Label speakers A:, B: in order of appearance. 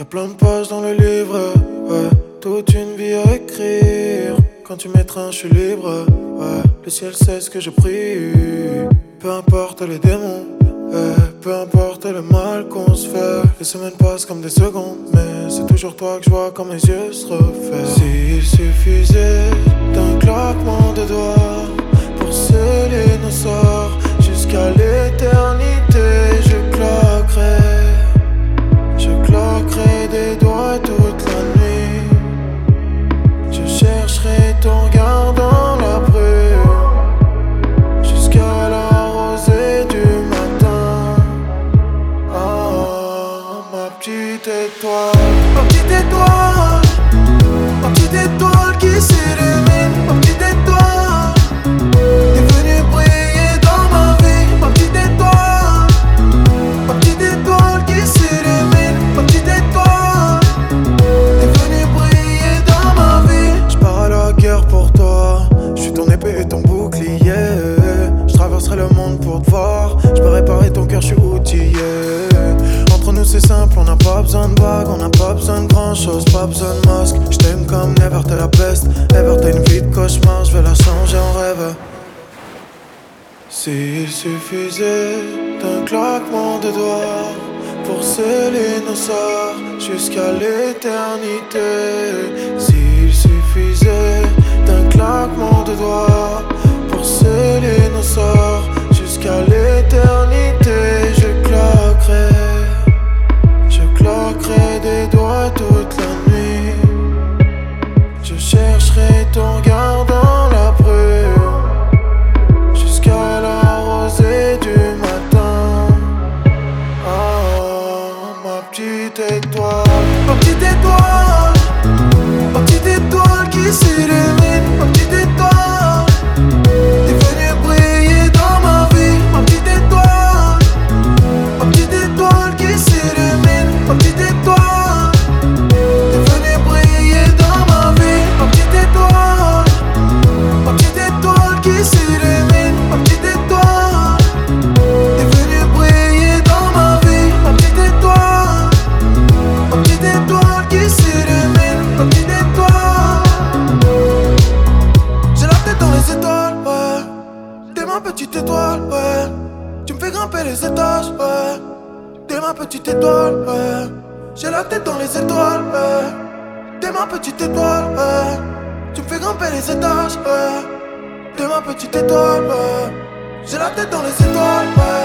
A: Y'a plein de pages dans le livre, ouais. Toute une vie à écrire. Quand tu mettras je suis libre, ouais. Le ciel sait ce que je prie. Peu importe les démons, peu importe le mal qu'on se fait. Les semaines passent comme des secondes, mais c'est toujours toi que je vois quand mes yeux se refaient. S'il suffisait d'un claquement de doigts pour sceller nos sorts jusqu'à l'éternité, je claquerai des doigts toute la nuit. Je chercherai ton regard dans la brume jusqu'à la rosée du matin. Ah, ma petite étoile, ma petite étoile, ma petite étoile qui s'illumine, ma petite étoile, t'es venue briller dans ma vie, ma petite étoile, ma petite étoile qui s'illumine, ma petite étoile, t'es venue briller dans ma vie. J'pars à la guerre pour toi, j'suis ton épée et ton bouclier. J'traverserai le monde pour te voir, j'peux réparer ton cœur, j'suis outillé. Entre nous c'est simple, on n'a pas besoin de bague, on n'a pas besoin de grand chose, pas besoin de masque. J't'aime comme never, t'es la peste. Ever, t'as une vie de cauchemar, j'vais la changer en rêve. S'il suffisait d'un claquement de doigts pour sceller nos sorts jusqu'à l'éternité. S'il suffisait d'un claquement de doigts pour sceller nos sorts jusqu'à l'éternité, je claquerai des doigts toute la nuit. Je chercherai ton regard dans la brume jusqu'à la rosée du matin. Ah, ma petite étoile, ma petite étoile, ma petite étoile qui s'illumine, ma petite étoile, t'es venue briller dans ma vie, ma petite étoile, ma petite étoile qui s'illumine, ma petite étoile, t'es venue briller dans ma vie, ma petite étoile, ma petite étoile qui s'illumine, ma petite étoile, t'es venue briller dans ma vie, ma petite étoile, ma petite étoile qui s'illumine, ma petite étoile. J'ai la tête dans les étoiles, ouais. T'es ma petite étoile, ouais. Tu me fais grimper les étages, ouais. T'es ma petite étoile, ouais. J'ai la tête dans les étoiles, ouais. T'es ma petite étoile, ouais. Tu me fais grimper les étages, ouais. T'es ma petite étoile, ouais. J'ai la tête dans les étoiles, ouais.